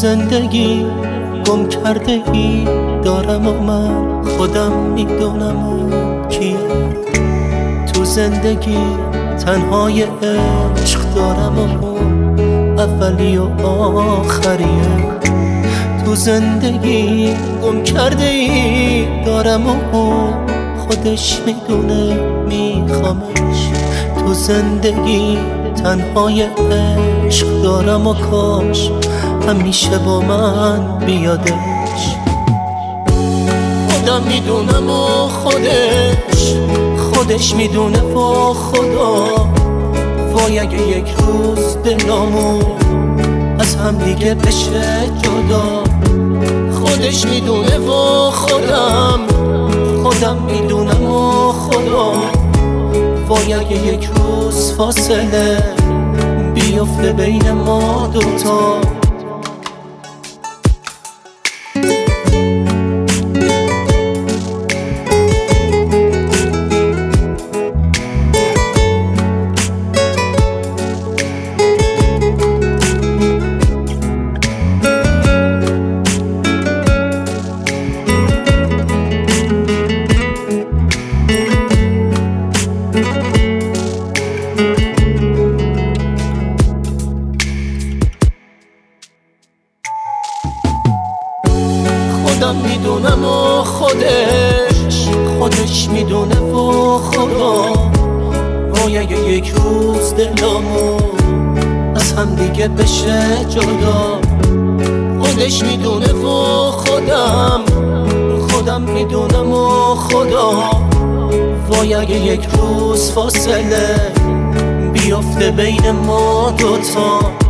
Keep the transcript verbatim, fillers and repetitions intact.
زندگی گم کرده ای دارم و من خودم میدونم و کیه. تو زندگی تنهای عشق دارم و اولی و آخریه. تو زندگی گم کرده ای دارم و خودش میدونه میخوامش. تو زندگی تنهای عشق دارم و کاش همیشه با من بیادش. خودم میدونم و خودش خودش میدونه و خدا. وای اگه یک روز دلامو از هم دیگه بشه جدا. خودش میدونه و خودم خودم میدونم و خدا. وای اگه یک روز فاصله بیفته بین ما دوتا. خودم میدونم و خودش خودش میدونه و خدا. وای اگه یک روز دلامو از هم دیگه بشه جدا. خودش میدونه و خودم خودم میدونم و خدا. وای اگه یک روز فاصله بیفته بین ما دوتا.